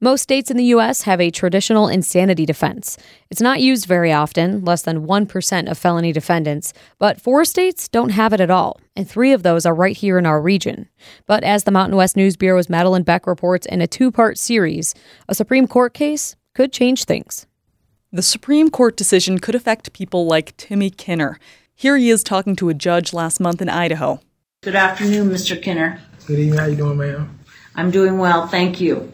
Most states in the U.S. have a traditional insanity defense. It's not used very often, less than 1% of felony defendants, but 4 states don't have it at all, and 3 of those are right here in our region. But as the Mountain West News Bureau's Madeline Beck reports in a 2-part series, a Supreme Court case could change things. The Supreme Court decision could affect people like Timmy Kinner. Here he is talking to a judge last month in Idaho. Good afternoon, Mr. Kinner. Good evening. How you doing, ma'am? I'm doing well, thank you.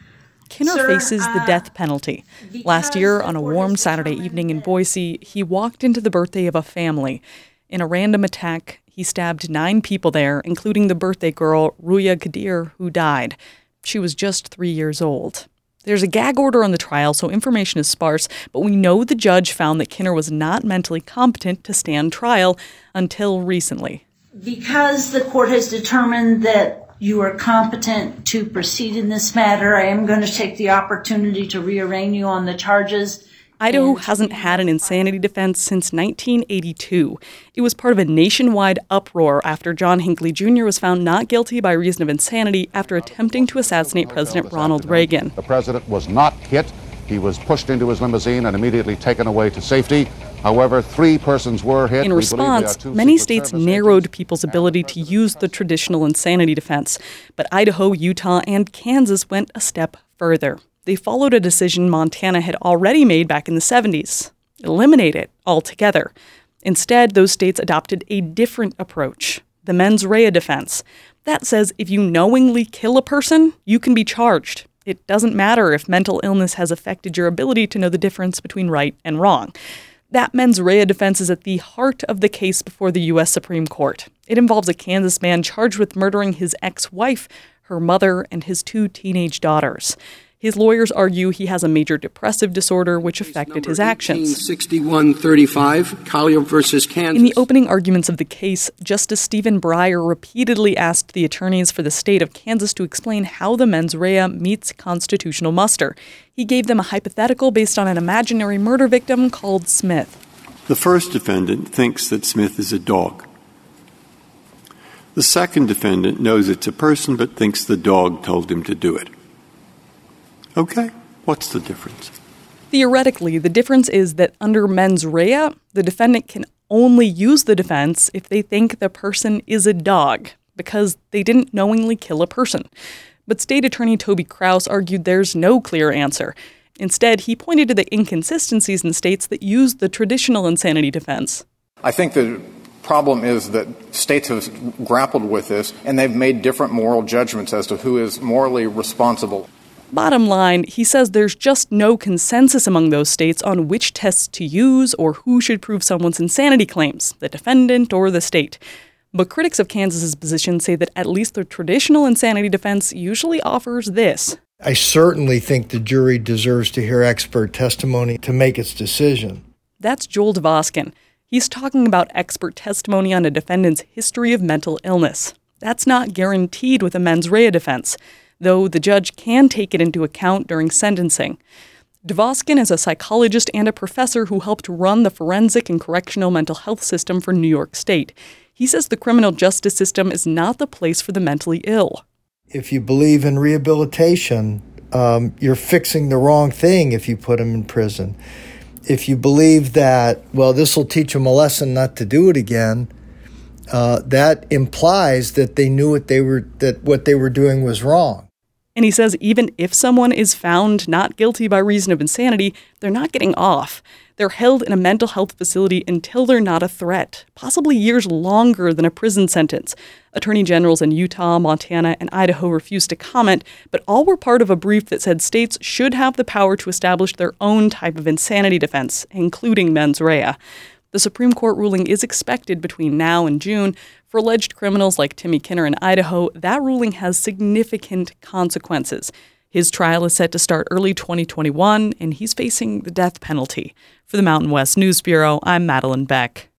Kinner faces the death penalty. Last year, on a warm Saturday evening in Boise, he walked into the birthday of a family. In a random attack, he stabbed 9 people there, including the birthday girl, Ruya Kadir, who died. She was just 3 years old. There's a gag order on the trial, so information is sparse, but we know the judge found that Kinner was not mentally competent to stand trial until recently. Because the court has determined that you are competent to proceed in this matter, I am going to take the opportunity to rearraign you on the charges. Idaho hasn't had an insanity defense since 1982. It was part of a nationwide uproar after John Hinckley Jr. was found not guilty by reason of insanity after attempting to assassinate President Ronald Reagan. The president was not hit. He was pushed into his limousine and immediately taken away to safety. However, 3 persons were hit. In response, many states narrowed people's ability to use the traditional insanity defense. But Idaho, Utah, and Kansas went a step further. They followed a decision Montana had already made back in the 70s. Eliminate it altogether. Instead, those states adopted a different approach, the mens rea defense. That says if you knowingly kill a person, you can be charged. It doesn't matter if mental illness has affected your ability to know the difference between right and wrong. That mens rea defense is at the heart of the case before the U.S. Supreme Court. It involves a Kansas man charged with murdering his ex-wife, her mother, and his 2 teenage daughters. His lawyers argue he has a major depressive disorder which affected his actions. 6135, Collier versus Kansas. In the opening arguments of the case, Justice Stephen Breyer repeatedly asked the attorneys for the state of Kansas to explain how the mens rea meets constitutional muster. He gave them a hypothetical based on an imaginary murder victim called Smith. The first defendant thinks that Smith is a dog. The second defendant knows it's a person but thinks the dog told him to do it. Okay, what's the difference? Theoretically, the difference is that under mens rea, the defendant can only use the defense if they think the person is a dog, because they didn't knowingly kill a person. But State Attorney Toby Kraus argued there's no clear answer. Instead, he pointed to the inconsistencies in states that use the traditional insanity defense. I think the problem is that states have grappled with this, and they've made different moral judgments as to who is morally responsible. Bottom line, he says there's just no consensus among those states on which tests to use or who should prove someone's insanity claims, the defendant or the state. But critics of Kansas's position say that at least the traditional insanity defense usually offers this. I certainly think the jury deserves to hear expert testimony to make its decision. That's Joel Dvoskin. He's talking about expert testimony on a defendant's history of mental illness. That's not guaranteed with a mens rea defense, though the judge can take it into account during sentencing. Dvoskin is a psychologist and a professor who helped run the forensic and correctional mental health system for New York State. He says the criminal justice system is not the place for the mentally ill. If you believe in rehabilitation, you're fixing the wrong thing if you put them in prison. If you believe that, well, this will teach them a lesson not to do it again, that implies that they knew that what they were doing was wrong. And he says even if someone is found not guilty by reason of insanity, they're not getting off. They're held in a mental health facility until they're not a threat, possibly years longer than a prison sentence. Attorney generals in Utah, Montana, and Idaho refused to comment, but all were part of a brief that said states should have the power to establish their own type of insanity defense, including mens rea. The Supreme Court ruling is expected between now and June. For alleged criminals like Timmy Kinner in Idaho, that ruling has significant consequences. His trial is set to start early 2021, and he's facing the death penalty. For the Mountain West News Bureau, I'm Madeline Beck.